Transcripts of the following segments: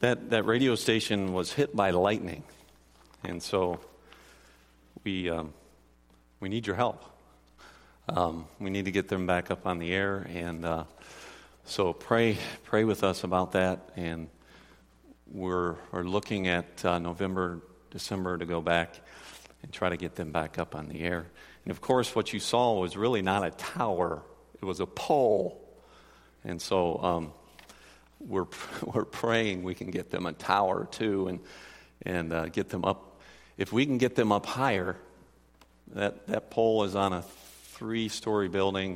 that radio station was hit by lightning, and so we need your help. We need to get them back up on the air, and so pray with us about that. And we're looking at November, December to go back and try to get them back up on the air. And of course, what you saw was really not a tower; it was a pole. And so we're praying we can get them a tower too, and get them up. If we can get them up higher, that pole is on a 3-story building,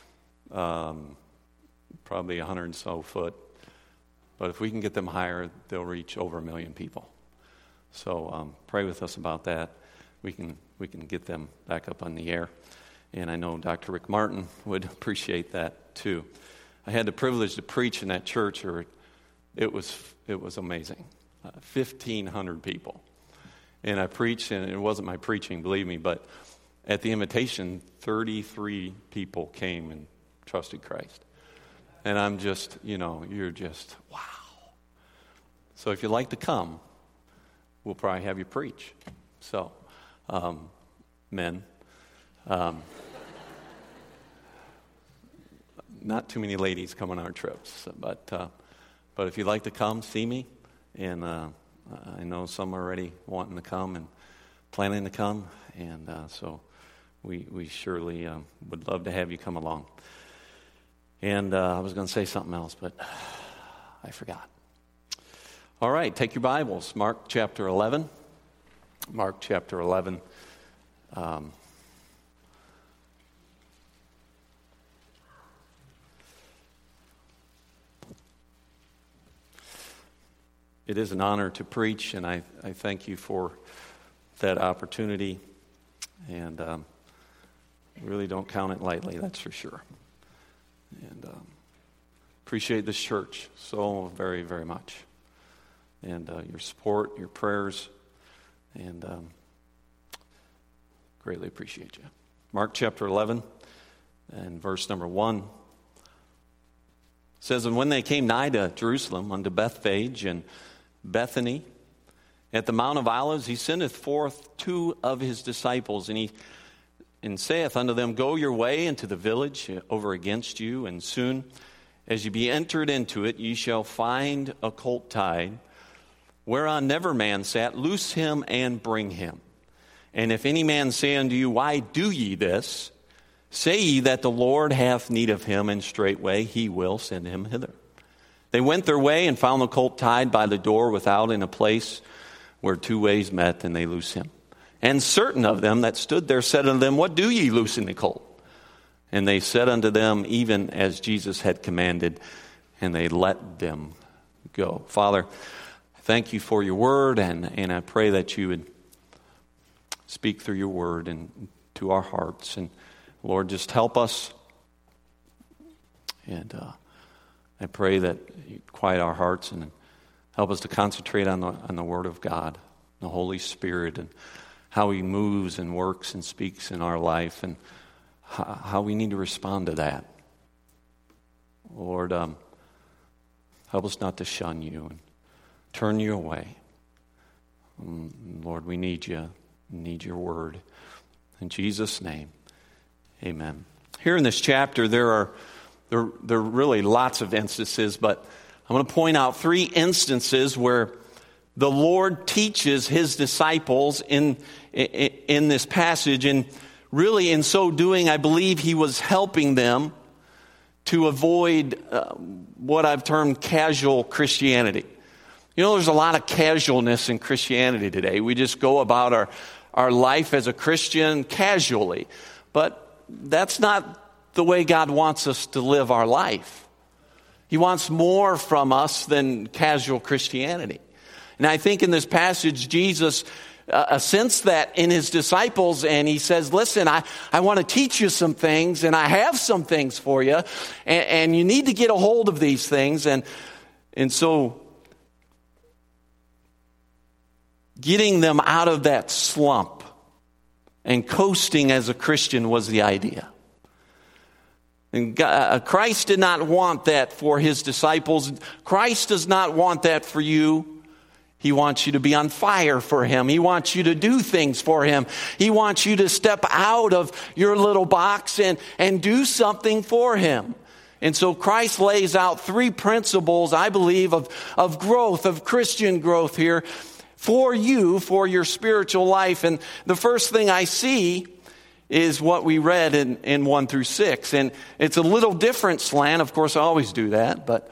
probably 100 and so foot. But if we can get them higher, they'll reach over 1 million people. So pray with us about that. We can get them back up on the air. And I know Dr. Rick Martin would appreciate that too. I had the privilege to preach in that church, or it was amazing. 1,500 people. And I preached, and it wasn't my preaching, believe me, but at the invitation, 33 people came and trusted Christ. And I'm just, you're just, wow. So if you'd like to come, we'll probably have you preach. So, men, not too many ladies come on our trips, but if you'd like to come, see me, and I know some are already wanting to come and planning to come, and so we surely would love to have you come along. And I was going to say something else, but I forgot. All right, take your Bibles, Mark chapter 11. Mark chapter 11. It is an honor to preach, and I thank you for that opportunity. And really don't count it lightly, that's for sure. And appreciate this church so very, very much. And your support, your prayers, and greatly appreciate you. Mark chapter 11 and verse number 1 says, "And when they came nigh to Jerusalem, unto Bethphage and Bethany, at the Mount of Olives, he sendeth forth 2 of his disciples, and saith unto them, Go your way into the village over against you, and soon as ye be entered into it, ye shall find a colt tied, whereon never man sat. Loose him and bring him. And if any man say unto you, Why do ye this? Say ye that the Lord hath need of him, and straightway he will send him hither. They went their way and found the colt tied by the door without in a place where 2 ways met, and they loose him. And certain of them that stood there said unto them, What do ye loosing the colt? And they said unto them, even as Jesus had commanded, and they let them go." Father, thank you for your word, and I pray that you would speak through your word and to our hearts. And Lord, just help us. And I pray that you quiet our hearts and help us to concentrate on the word of God, the Holy Spirit, and how he moves and works and speaks in our life, and how we need to respond to that. Lord, help us not to shun you and turn you away. Lord, we need you. We need your word. In Jesus' name, amen. Here in this chapter, there are really lots of instances, but I'm going to point out 3 instances where the Lord teaches his disciples in this passage, and really in so doing, I believe he was helping them to avoid what I've termed casual Christianity. There's a lot of casualness in Christianity today. We just go about our life as a Christian casually, but that's not the way God wants us to live our life. He wants more from us than casual Christianity. And I think in this passage, Jesus sensed that in his disciples, and he says, listen, I want to teach you some things, and I have some things for you, and you need to get a hold of these things. And so getting them out of that slump and coasting as a Christian was the idea. And Christ did not want that for his disciples. Christ does not want that for you. He wants you to be on fire for him. He wants you to do things for him. He wants you to step out of your little box and do something for him. And so Christ lays out 3 principles, I believe, of growth, of Christian growth here for you, for your spiritual life. And the first thing I see is what we read in 1 through 6. And it's a little different slant. Of course, I always do that. But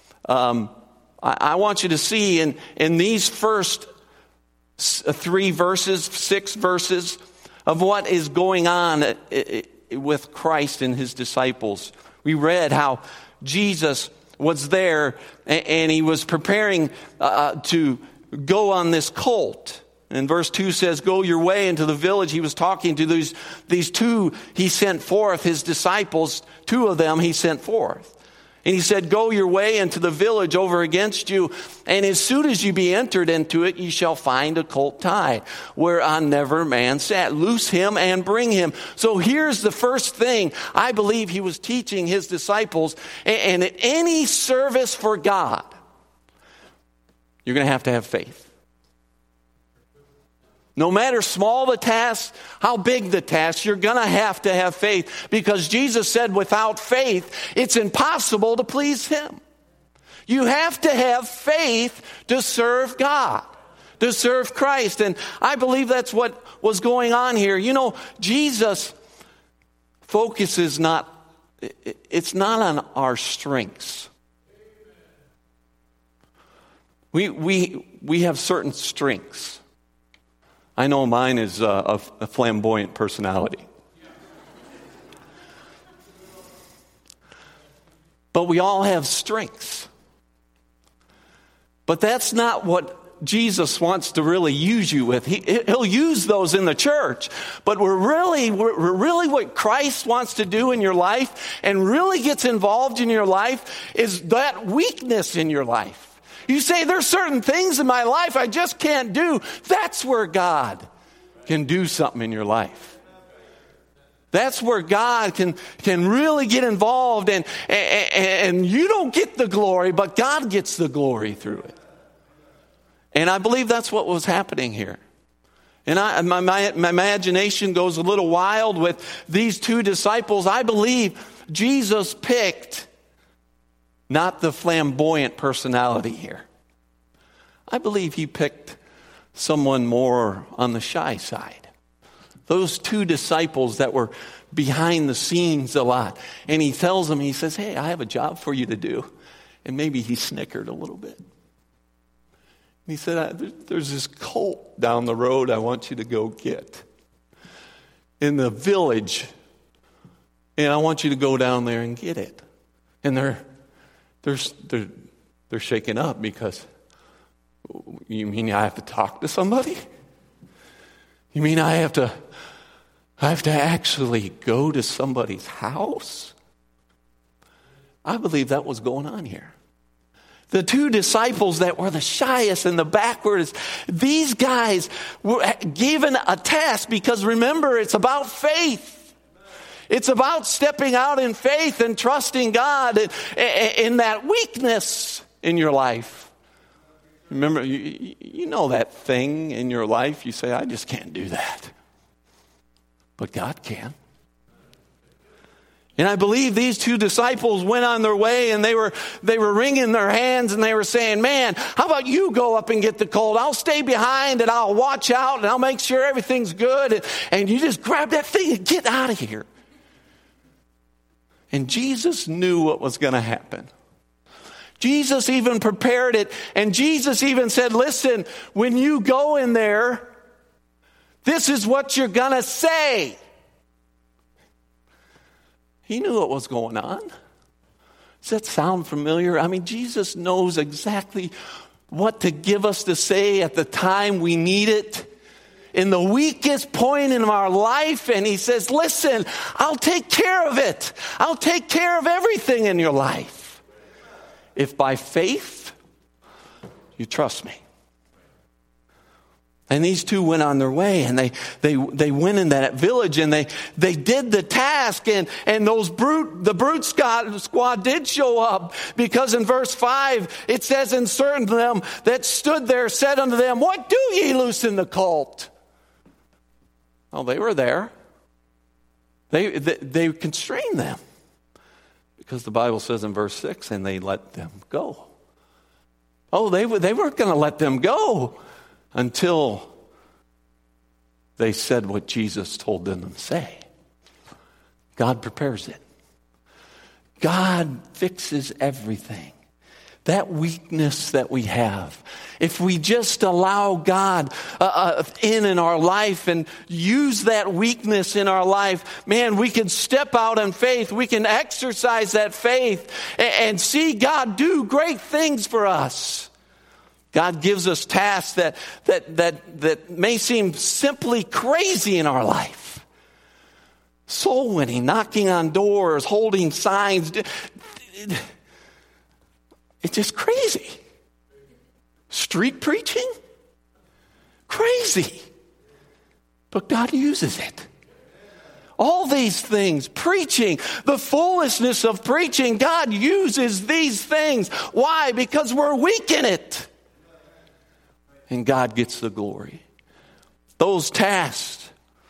I want you to see in these first 3 verses, 6 verses, of what is going on with Christ and his disciples. We read how Jesus was there and he was preparing to go on this colt. And verse 2 says, go your way into the village. He was talking to these 2 he sent forth, his disciples. 2 of them he sent forth. And he said, go your way into the village over against you. And as soon as you be entered into it, ye shall find a colt tied, whereon never man sat. Loose him and bring him. So here's the first thing I believe he was teaching his disciples. And at any service for God, you're going to have faith. No matter small the task, how big the task, you're going to have faith. Because Jesus said without faith, it's impossible to please him. You have to have faith to serve God, to serve Christ. And I believe that's what was going on here. You know, Jesus focuses it's not on our strengths. We have certain strengths. I know mine is a flamboyant personality. But we all have strengths. But that's not what Jesus wants to really use you with. He'll use those in the church. But we're really what Christ wants to do in your life and really gets involved in your life is that weakness in your life. You say, there's certain things in my life I just can't do. That's where God can do something in your life. That's where God can really get involved. And you don't get the glory, but God gets the glory through it. And I believe that's what was happening here. And my imagination goes a little wild with these 2 disciples. I believe Jesus picked not the flamboyant personality here. I believe he picked someone more on the shy side. Those 2 disciples that were behind the scenes a lot. And he tells them, he says, hey, I have a job for you to do. And maybe he snickered a little bit. And he said, there's this colt down the road I want you to go get in the village. And I want you to go down there and get it. And they're shaken up because, you mean I have to talk to somebody? You mean I have to actually go to somebody's house? I believe that was going on here. The 2 disciples that were the shyest and the backwardest, these guys were given a task because remember, it's about faith. It's about stepping out in faith and trusting God in that weakness in your life. Remember, you know that thing in your life, you say, I just can't do that. But God can. And I believe these 2 disciples went on their way and they were wringing their hands and they were saying, man, how about you go up and get the colt? I'll stay behind and I'll watch out and I'll make sure everything's good. And you just grab that thing and get out of here. And Jesus knew what was going to happen. Jesus even prepared it. And Jesus even said, listen, when you go in there, this is what you're going to say. He knew what was going on. Does that sound familiar? I mean, Jesus knows exactly what to give us to say at the time we need it. In the weakest point in our life, and he says, listen, I'll take care of it. I'll take care of everything in your life. If by faith, you trust me. And these two went on their way, and they went in that village, and they did the task, and the brute squad did show up, because in verse 5 it says, and certain of them that stood there said unto them, what do ye loosen the colt? Well, they were there. They constrained them, because the Bible says in verse 6, and they let them go. Oh, they weren't going to let them go until they said what Jesus told them to say. God prepares it. God fixes everything. That weakness that we have, if we just allow God in our life and use that weakness in our life, man, we can step out in faith. We can exercise that faith and see God do great things for us. God gives us tasks that may seem simply crazy in our life. Soul winning, knocking on doors, holding signs. It's just crazy. Street preaching? Crazy. But God uses it. All these things, preaching, the foolishness of preaching, God uses these things. Why? Because we're weak in it. And God gets the glory. Those tasks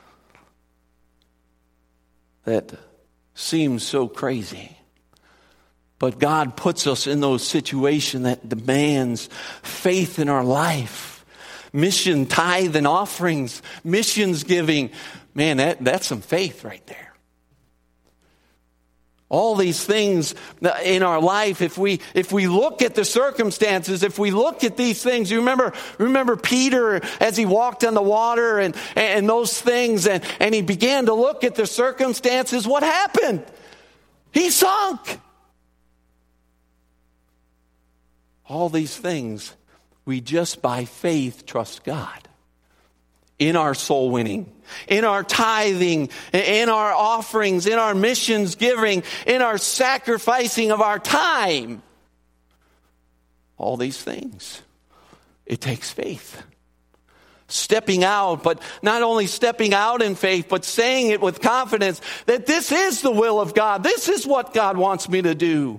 that seem so crazy, but God puts us in those situations that demands faith in our life. Mission, tithe, and offerings, missions giving. Man, that's some faith right there. All these things in our life, if we look at the circumstances, if we look at these things, you remember Peter as he walked on the water and those things, and he began to look at the circumstances, what happened? He sunk. All these things, we just by faith trust God. In our soul winning, in our tithing, in our offerings, in our missions giving, in our sacrificing of our time. All these things. It takes faith. Stepping out, but not only stepping out in faith, but saying it with confidence that this is the will of God. This is what God wants me to do.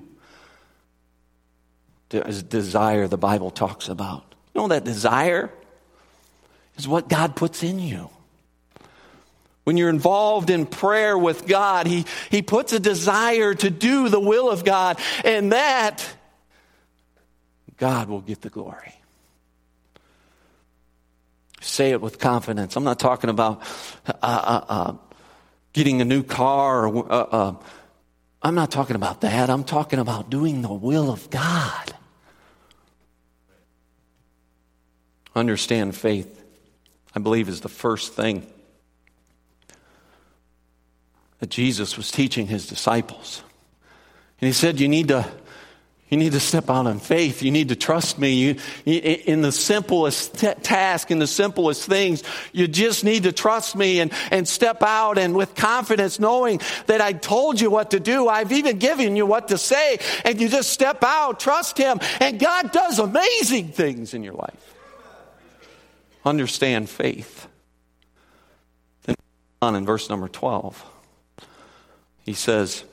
Desire the Bible talks about. You know that desire is what God puts in you. When you're involved in prayer with God, He puts a desire to do the will of God, and that God will get the glory. Say it with confidence. I'm not talking about getting a new car. I'm not talking about that. I'm talking about doing the will of God. Understand faith, I believe, is the first thing that Jesus was teaching his disciples. And he said, you need to step out in faith. You need to trust me. In the simplest task, in the simplest things, you just need to trust me and step out, and with confidence, knowing that I told you what to do. I've even given you what to say, and you just step out, trust Him, and God does amazing things in your life. Understand faith. Then on in verse number 12, he says,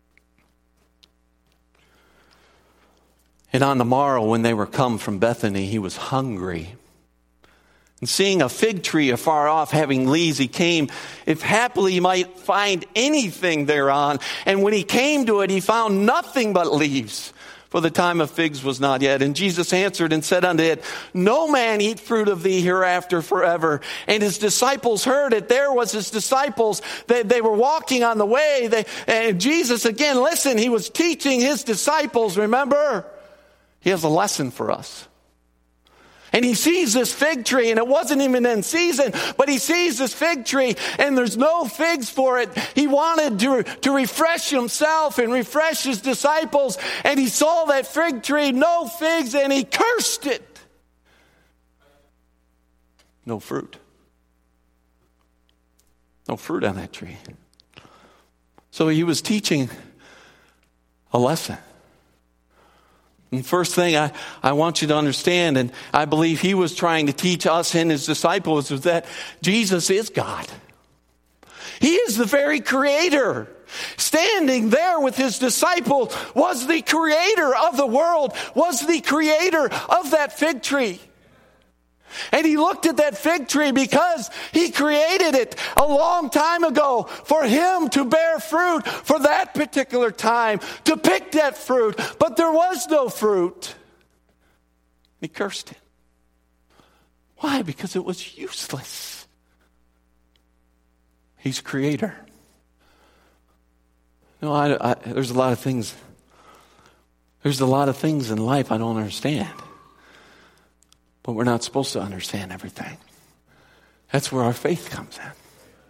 and on the morrow when they were come from Bethany, he was hungry. And seeing a fig tree afar off having leaves, he came, if haply he might find anything thereon. And when he came to it, he found nothing but leaves, for the time of figs was not yet. And Jesus answered and said unto it, no man eat fruit of thee hereafter forever. And his disciples heard it. There was his disciples. They were walking on the way. And Jesus, again, listen, he was teaching his disciples, remember? He has a lesson for us. And he sees this fig tree, and it wasn't even in season, but he sees this fig tree, and there's no figs for it. He wanted to refresh himself and refresh his disciples, and he saw that fig tree, no figs, and he cursed it. No fruit. No fruit on that tree. So he was teaching a lesson. And first thing I want you to understand, and I believe he was trying to teach us and his disciples, was that Jesus is God. He is the very creator. Standing there with his disciples was the creator of the world, was the creator of that fig tree. And he looked at that fig tree because he created it a long time ago for him to bear fruit for that particular time, to pick that fruit. But there was no fruit. He cursed it. Why? Because it was useless. He's creator. No, there's a lot of things. There's a lot of things in life I don't understand. But we're not supposed to understand everything. That's where our faith comes in.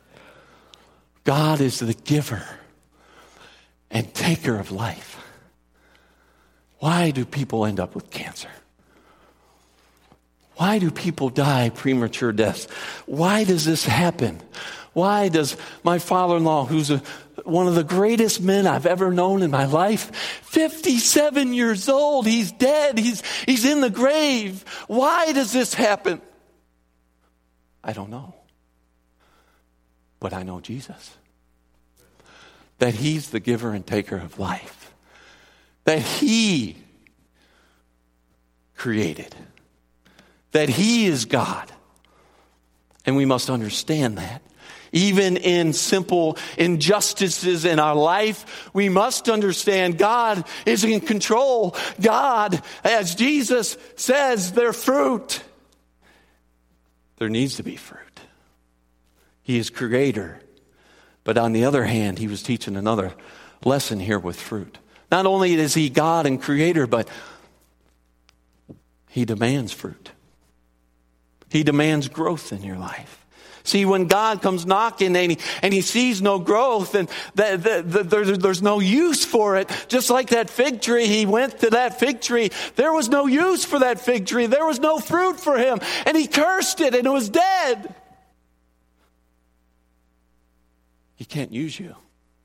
God is the giver and taker of life. Why do people end up with cancer? Why do people die premature deaths? Why does this happen? Why does my father-in-law, who's one of the greatest men I've ever known in my life, 57 years old, he's dead, he's in the grave. Why does this happen? I don't know. But I know Jesus. That he's the giver and taker of life. That he created. That he is God. And we must understand that. Even in simple injustices in our life, we must understand God is in control. God, as Jesus says, their fruit. There needs to be fruit. He is creator. But on the other hand, he was teaching another lesson here with fruit. Not only is he God and creator, but he demands fruit. He demands growth in your life. See, when God comes knocking and he sees no growth and there's no use for it, just like that fig tree, he went to that fig tree. There was no use for that fig tree. There was no fruit for him. And he cursed it and it was dead. He can't use you.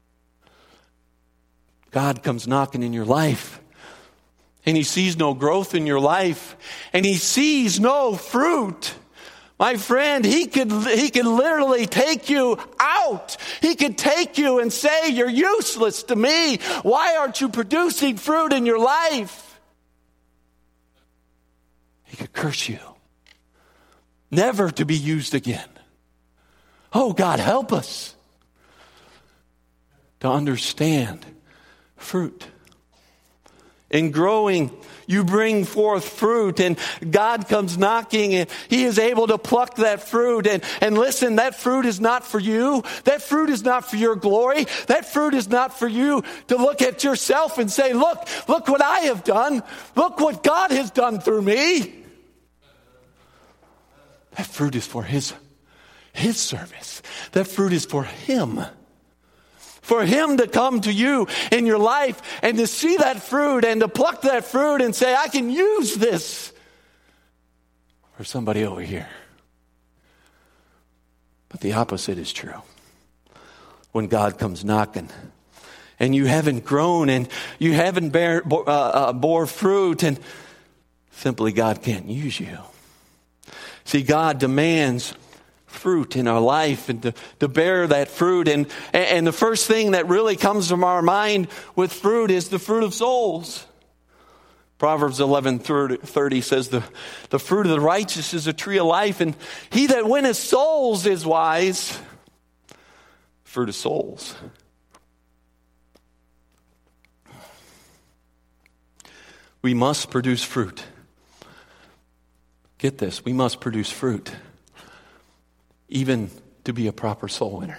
God comes knocking in your life and he sees no growth in your life and he sees no fruit. My friend, he could literally take you out. He could take you and say, you're useless to me. Why aren't you producing fruit in your life? He could curse you. Never to be used again. Oh, God, help us to understand fruit. In growing, you bring forth fruit, and God comes knocking, and he is able to pluck that fruit. And listen, that fruit is not for you. That fruit is not for your glory. That fruit is not for you to look at yourself and say, look what I have done. Look what God has done through me. That fruit is for his service. That fruit is for him. For him to come to you in your life and to see that fruit and to pluck that fruit and say, I can use this for somebody over here. But the opposite is true. When God comes knocking and you haven't grown and you haven't bore fruit, and simply God can't use you. See, God demands fruit in our life and to bear that fruit. And the first thing that really comes from our mind with fruit is the fruit of souls. Proverbs 11:30 says the fruit of the righteous is a tree of life, and he that winneth souls is wise. Fruit of souls. We must produce fruit. Get this, we must produce fruit even to be a proper soul winner.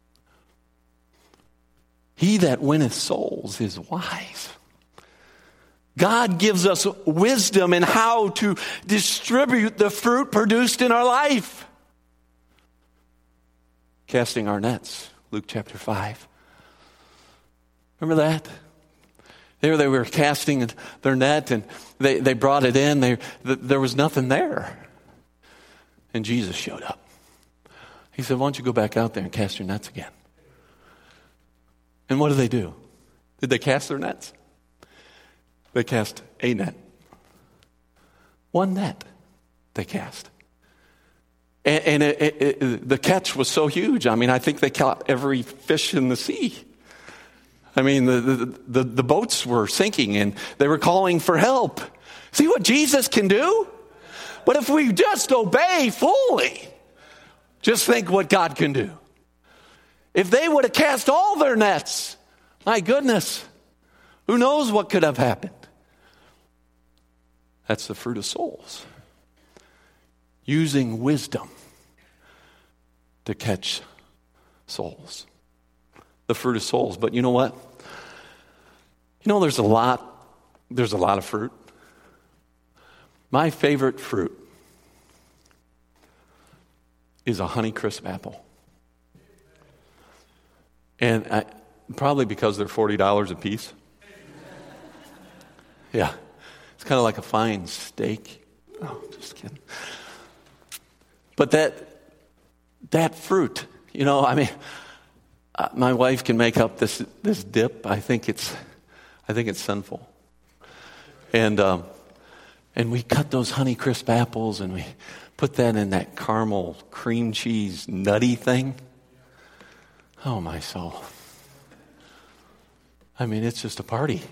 He that winneth souls is wise. God gives us wisdom in how to distribute the fruit produced in our life. Casting our nets, Luke chapter 5. Remember that? There they were casting their net and they brought it in. There was nothing there. And Jesus showed up. He said, why don't you go back out there and cast your nets again? And what did they do? Did they cast their nets? They cast a net. One net they cast. And the catch was so huge. I mean, I think they caught every fish in the sea. I mean, the boats were sinking and they were calling for help. See what Jesus can do? But if we just obey fully, just think what God can do. If they would have cast all their nets, my goodness, who knows what could have happened? That's the fruit of souls. Using wisdom to catch souls. The fruit of souls. But you know what? There's a lot of fruit. My favorite fruit is a Honeycrisp apple. And probably because they're $40 a piece. Yeah. It's kind of like a fine steak. Oh, just kidding. But that fruit, my wife can make up this dip. I think it's sinful. And we cut those Honeycrisp apples and we put that in that caramel cream cheese nutty thing. Oh, my soul. I mean, it's just a party.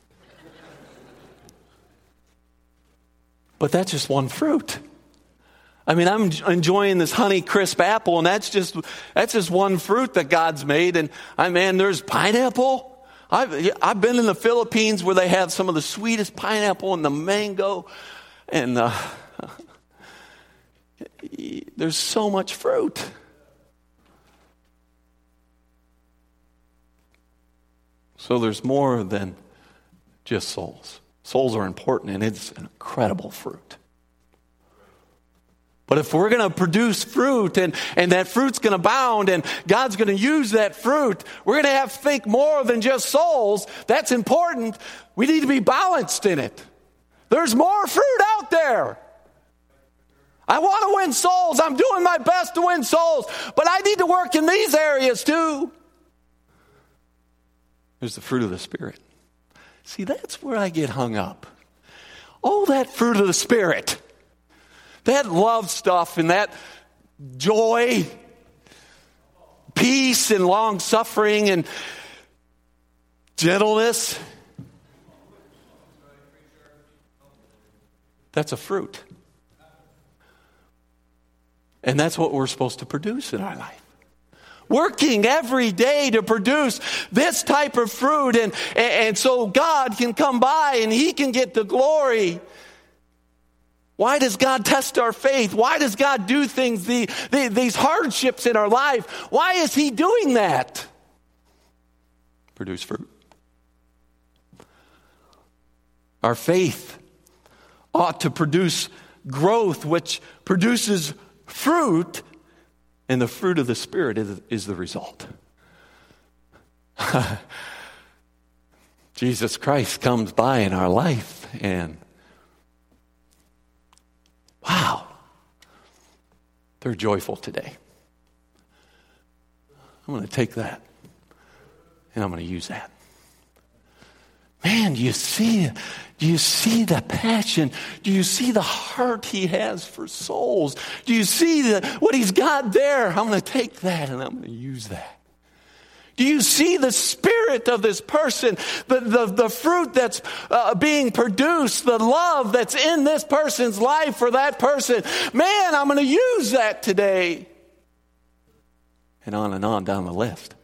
But that's just one fruit. I mean, I'm enjoying this Honeycrisp apple, and that's just one fruit that God's made. And there's pineapple. I've been in the Philippines where they have some of the sweetest pineapple and the mango, and there's so much fruit. So there's more than just souls. Souls are important, and it's an incredible fruit. But if we're going to produce fruit and that fruit's going to abound and God's going to use that fruit, we're going to have to think more than just souls. That's important. We need to be balanced in it. There's more fruit out there. I want to win souls. I'm doing my best to win souls. But I need to work in these areas too. There's the fruit of the Spirit. See, that's where I get hung up. Oh, that fruit of the Spirit. That love stuff and that joy, peace and long suffering and gentleness. That's a fruit. And that's what we're supposed to produce in our life. Working every day to produce this type of fruit and so God can come by and He can get the glory. Why does God test our faith? Why does God do things, these hardships in our life? Why is He doing that? Produce fruit. Our faith ought to produce growth, which produces fruit, and the fruit of the Spirit is the result. Jesus Christ comes by in our life, and wow, they're joyful today. I'm going to take that, and I'm going to use that. Man, do you see the passion? Do you see the heart He has for souls? Do you see what He's got there? I'm going to take that and I'm going to use that. Do you see the spirit of this person, the fruit that's being produced, the love that's in this person's life for that person? Man, I'm going to use that today. And on down the list.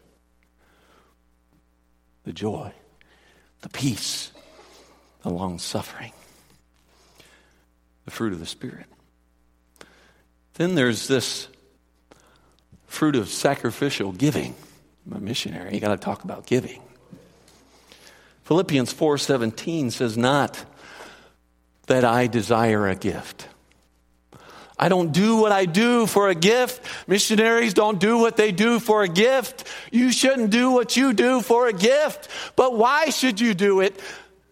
The joy, the peace, the long suffering, the fruit of the Spirit. Then there's this fruit of sacrificial giving. I'm a missionary, you got to talk about giving. Philippians 4:17 says, not that I desire a gift. I don't do what I do for a gift. Missionaries don't do what they do for a gift. You shouldn't do what you do for a gift. But why should you do it?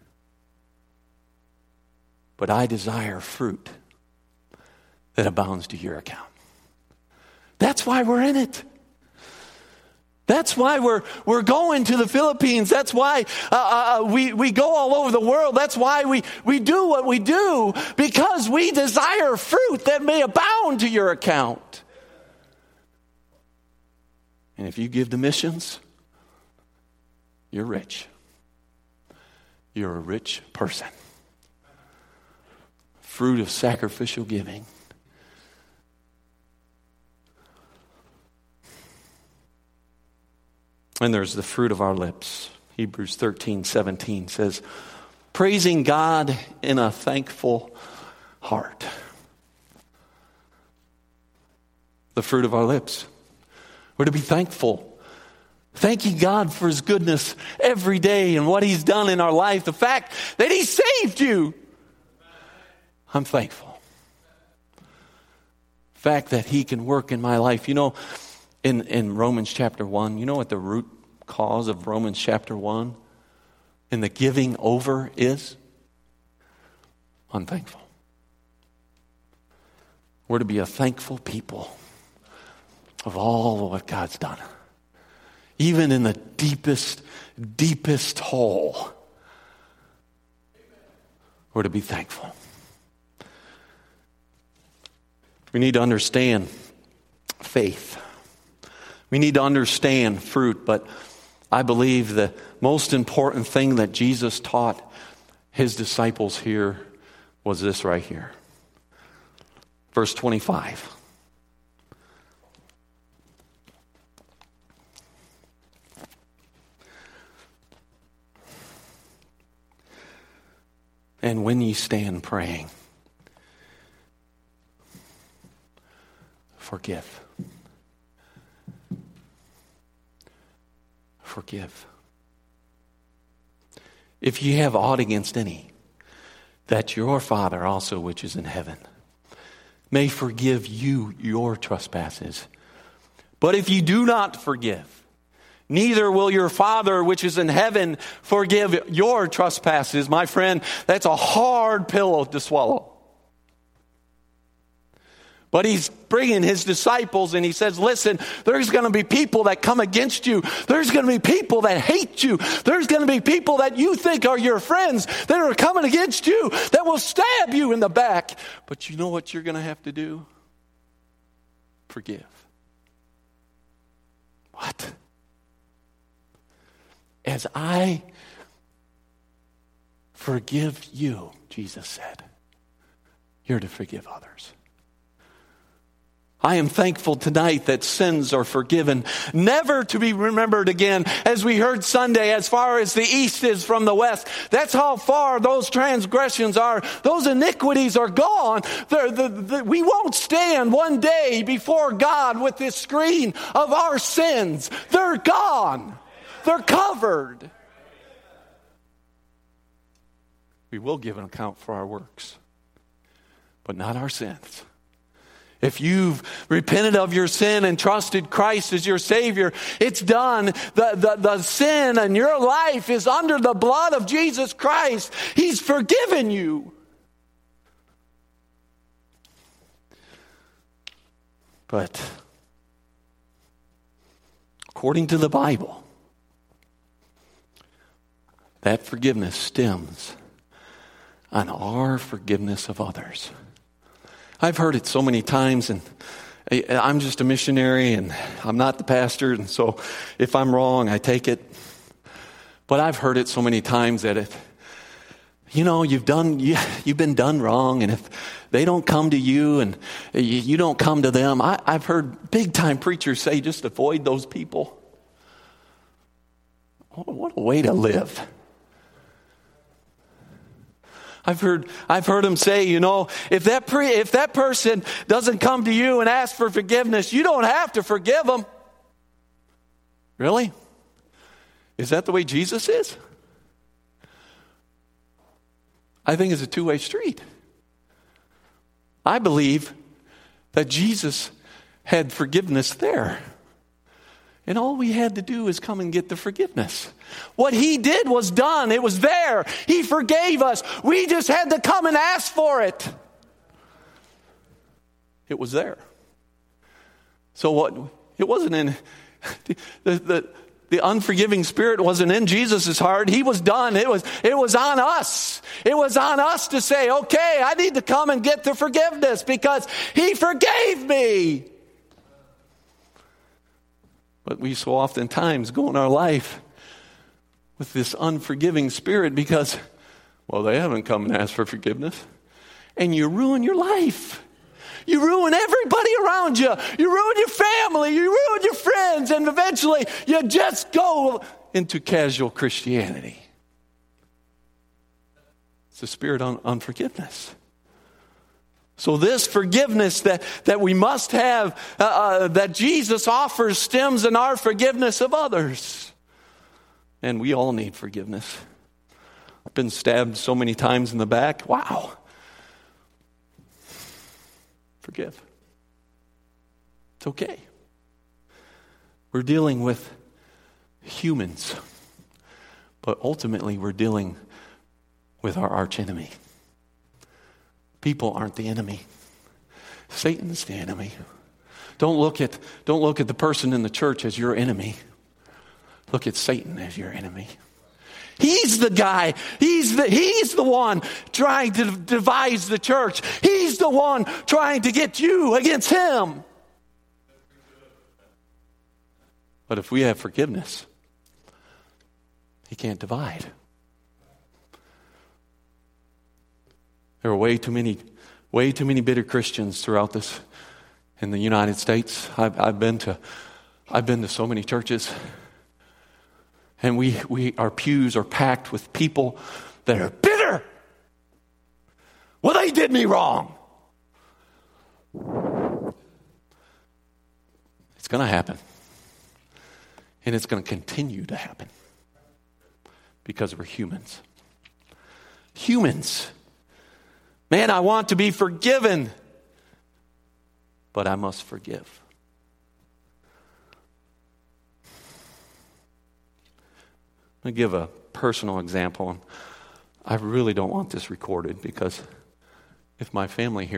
But I desire fruit that abounds to your account. That's why we're in it. That's why we're going to the Philippines. That's why we go all over the world. That's why we do what we do, because we desire fruit that may abound to your account. And if you give to missions, you're rich. You're a rich person. Fruit of sacrificial giving. And there's the fruit of our lips. Hebrews 13:17 says, praising God in a thankful heart. The fruit of our lips. We're to be thankful. Thanking God for His goodness every day and what He's done in our life. The fact that He saved you. I'm thankful. The fact that He can work in my life. You know, in Romans chapter 1, you know what the root cause of Romans chapter 1 and the giving over is? Unthankful. We're to be a thankful people of all of what God's done. Even in the deepest hole, we're to be thankful. We need to understand faith. We need to understand fruit, but I believe the most important thing that Jesus taught His disciples here was this right here. Verse 25. And when ye stand praying, forgive. Forgive. If ye have aught against any, that your Father also which is in heaven may forgive you your trespasses. But if ye do not forgive, neither will your Father which is in heaven forgive your trespasses. My friend, that's a hard pill to swallow. But He's bringing His disciples and He says, listen, there's going to be people that come against you. There's going to be people that hate you. There's going to be people that you think are your friends that are coming against you, that will stab you in the back. But you know what you're going to have to do? Forgive. What? As I forgive you, Jesus said, you're to forgive others. I am thankful tonight that sins are forgiven, never to be remembered again. As we heard Sunday, as far as the east is from the west, that's how far those transgressions are. Those iniquities are gone. We won't stand one day before God with this screen of our sins. They're gone. They're covered. We will give an account for our works, but not our sins. If you've repented of your sin and trusted Christ as your Savior, it's done. The sin in your life is under the blood of Jesus Christ. He's forgiven you. But according to the Bible, that forgiveness stems on our forgiveness of others. I've heard it so many times, and I'm just a missionary, and I'm not the pastor, and so if I'm wrong, I take it. But I've heard it so many times that if, you've been done wrong, and if they don't come to you and you don't come to them, I've heard big-time preachers say, just avoid those people. What a way to live. I've heard him say, if that person doesn't come to you and ask for forgiveness, you don't have to forgive them. Really? Is that the way Jesus is? I think it's a two-way street. I believe that Jesus had forgiveness there. And all we had to do is come and get the forgiveness. What He did was done. It was there. He forgave us. We just had to come and ask for it. It was there. So what? It wasn't The unforgiving spirit wasn't in Jesus' heart. He was done. It was on us. It was on us to say, okay, I need to come and get the forgiveness because he forgave me. But we so oftentimes go in our life with this unforgiving spirit because, well, they haven't come and asked for forgiveness. And you ruin your life. You ruin everybody around you. You ruin your family. You ruin your friends. And eventually you just go into casual Christianity. It's the spirit of unforgiveness. So this forgiveness that we must have, that Jesus offers, stems in our forgiveness of others. And we all need forgiveness. I've been stabbed so many times in the back. Wow. Forgive. It's okay. We're dealing with humans, but ultimately we're dealing with our archenemy. People aren't the enemy. Satan's the enemy. Don't look at the person in the church as your enemy. Look at Satan as your enemy. He's the guy. He's the one trying to devise the church. He's the one trying to get you against him. But if we have forgiveness, he can't divide. There are way too many bitter Christians throughout this in the United States. I've been to so many churches. And our pews are packed with people that are bitter. Well, they did me wrong. It's going to happen. And it's going to continue to happen. Because we're humans. Humans. Man, I want to be forgiven. But I must forgive. I'm going to give a personal example. I really don't want this recorded because if my family hears